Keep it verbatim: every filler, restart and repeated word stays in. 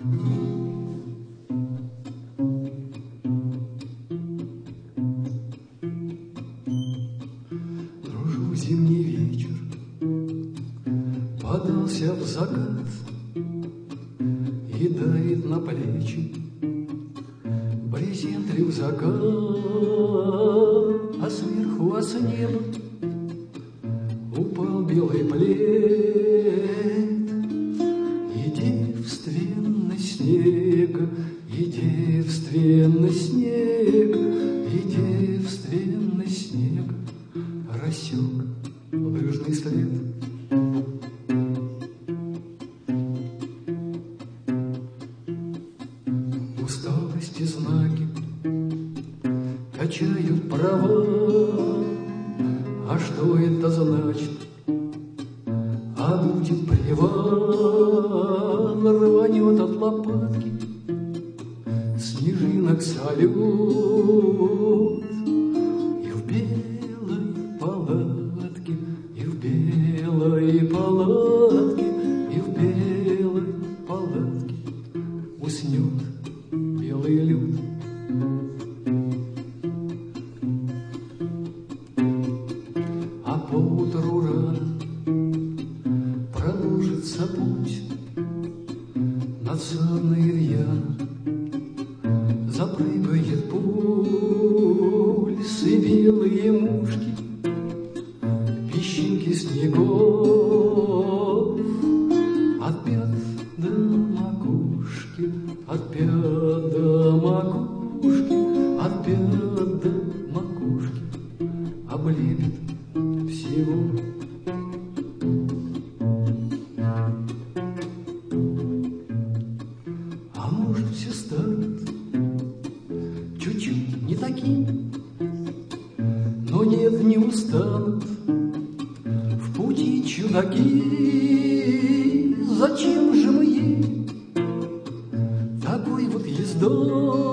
Дружу, зимний вечер подался в закат и давит на плечи брезент рюкзака, а сверху, а с неба упал белый плед, и девственный снег, и девственный снег, и девственный снег рассек лыжный след. Усталости знаки качают права, а что это значит? А будет привал, рванет от лопатки снежинок салют, и в белой палатке, и в белой палатке, и в белой палатке уснет белый люд. А поутру рано продолжится путь надсадный рьяно, запрыгает пульс и белые мушки, песчинки снегов от пят до макушки, от пят до макушки, от пят до макушки облепит всего. А может, все станет чуть-чуть не таким, но нет, не устанут в пути чудаки. Зачем же мы едем такой вот ездой?